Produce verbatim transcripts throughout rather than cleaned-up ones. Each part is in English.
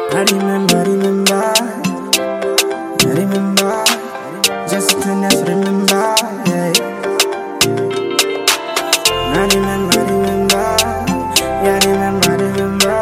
I remember, remember, I remember, just to just remember, yeah. I remember, remember, yeah, remember, remember.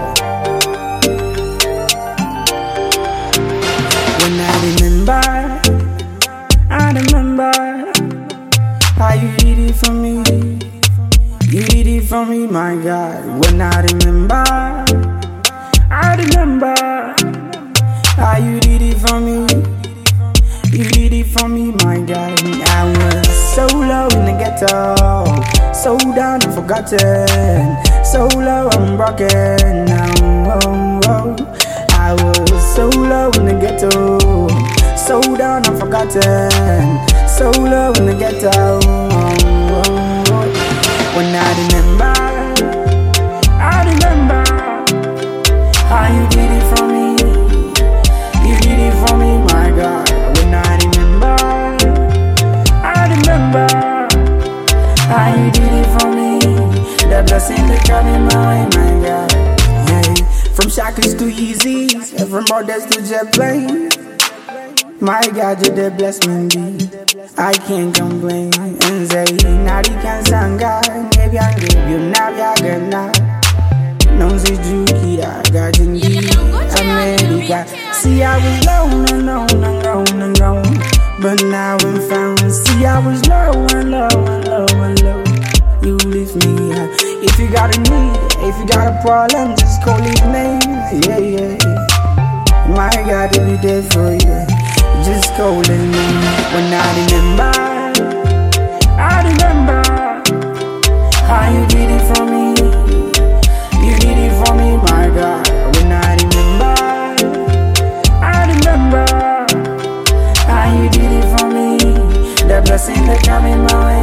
When I remember, I remember how you did it for me. You did it for me, my God. When I remember, I remember how you did it for me. You did it for me, my God. I was so low in the ghetto, so down and forgotten, so low I'm broken now. Oh, oh. I was so low in the ghetto, so down and forgotten, so low in the ghetto. Oh, oh, oh. When I remember, I remember how you did it for me. You did it for me, my God. When I remember, I remember how you did it for me. The blessing that coming my way, my God. Yeah. From shackles to Yeezys, from borders to jet plane. My God, you did bless me indeed. I can't complain and say, now you can sing God. Maybe I give you now, you're gonna. No, see, Juki, I got in America. See, I was low and low and low and low, but now I'm found. See, I was low and low and low and low. You lift me up. If you got a need, if you got a problem, just call his name. Yeah, yeah. My God, he'll be there for you. Just call his name. When I remember, I remember how you did it for me. You did it for me, my God. When I remember, I remember how you did it for me. The blessing that coming my way.